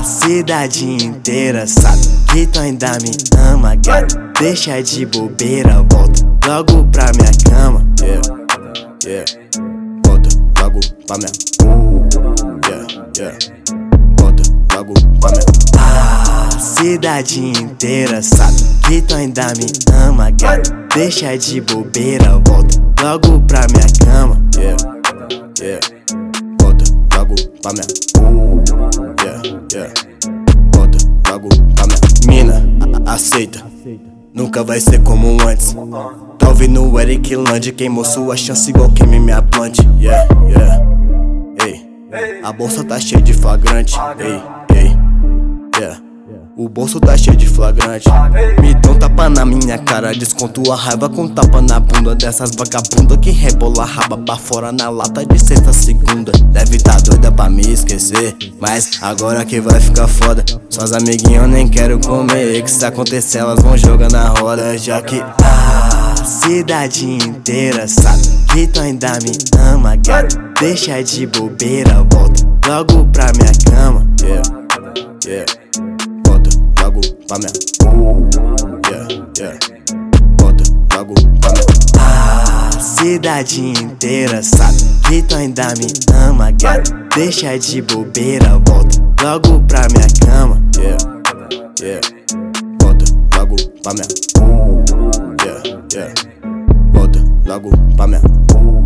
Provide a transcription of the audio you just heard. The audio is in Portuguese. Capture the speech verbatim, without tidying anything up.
A cidade inteira sabe que tu ainda me ama, gato. Deixa de bobeira, volta logo pra minha cama. Yeah, yeah. Volta logo pra minha. Yeah, yeah. Volta logo pra minha. A cidade inteira sabe que tu ainda me ama, gato. Deixa de bobeira, volta logo pra minha cama. Yeah, yeah. Volta logo pra minha. Yeah, yeah. Volta logo pra minha. Mina, a aceita, nunca vai ser como antes. Tá ouvindo o Eric Land, queimou sua chance igual queimei minha plant. Yeah, yeah. Ei, a bolsa tá cheia de flagrante. Ei, ei, yeah. O bolso tá cheio de flagrante. Me dão tapa na minha cara, desconto a raiva com tapa na bunda dessas vagabundas que rebola a raba pra fora na lata de sexta segunda. Deve tá doida pra me esquecer, mas agora que vai ficar foda. Suas amiguinhas eu nem quero comer, que se acontecer elas vão jogar na roda. Já que a cidade inteira sabe que tu ainda me ama, gato. Deixa de bobeira, volta logo pra minha cama. Yeah, yeah. Logo pra minha. Yeah, yeah. Volta logo pra minha. A cidade inteira sabe que tu ainda me ama, gato. Deixa de bobeira, volta logo pra minha cama. Yeah, yeah. Volta logo pra minha. Yeah, yeah. Volta logo pra minha.